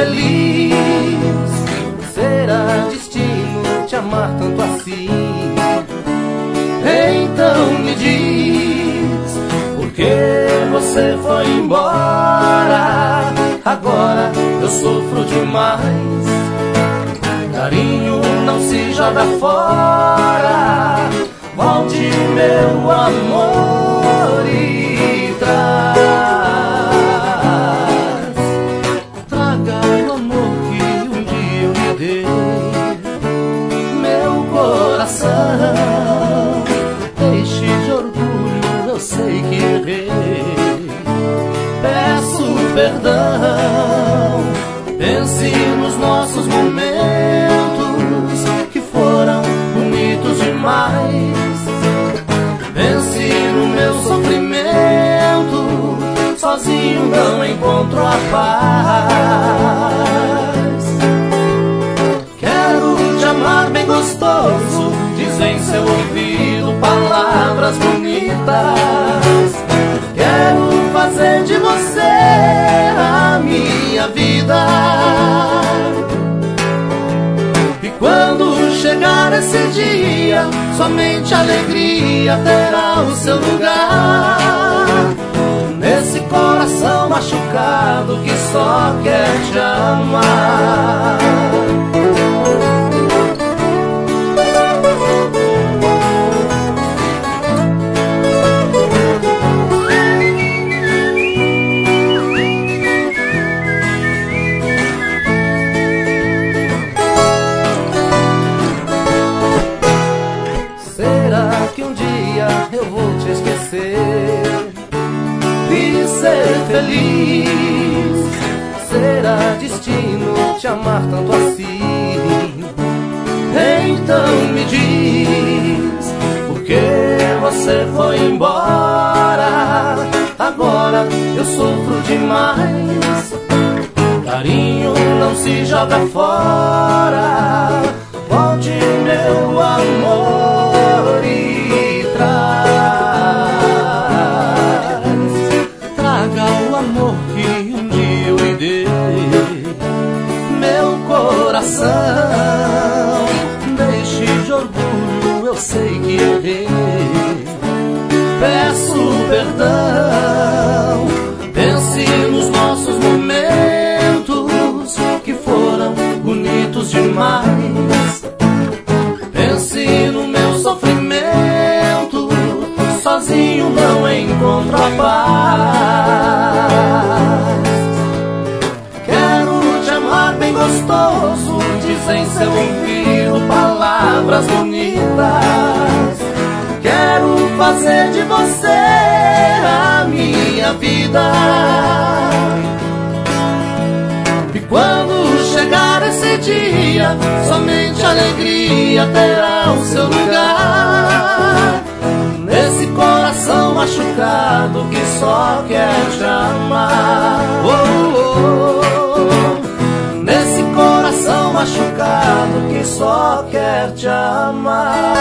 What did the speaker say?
feliz. Será destino te amar tanto assim? Então me diz, por que você foi embora? Agora eu sofro demais. Carinho não se joga fora. Volte, meu amor, e traz. Traga o amor que um dia eu lhe dei. Meu coração, deixe de orgulho, eu sei que errei. Peço perdão, pense nos nossos momentos que foram bonitos demais. Pense no meu sofrimento, sozinho não encontro a paz. Quero te amar bem gostoso, diz em seu ouvido palavras bonitas. Quero fazer de você a minha vida. E quando chegar esse dia, somente alegria terá o seu lugar. Nesse coração machucado que só quer te amar. Eu vou te esquecer e ser feliz. Será destino te amar tanto assim? Então me diz, por que você foi embora? Agora eu sofro demais. Carinho não se joga fora. Volte, meu amor, e traga o amor que um dia eu lhe dei. Meu coração, deixe de orgulho, eu sei que errei. Peço perdão, pense nos nossos momentos que foram bonitos demais. Pense no meu sofrimento, sozinho não encontro a paz. Quero te amar bem gostoso, diz em seu ouvido palavras bonitas. Quero fazer de você a minha vida. E quando chegar esse dia, somente alegria terá o seu lugar. Nesse coração machucado que só quer te amar. Oh, oh, oh. Nesse coração machucado que só quer te amar.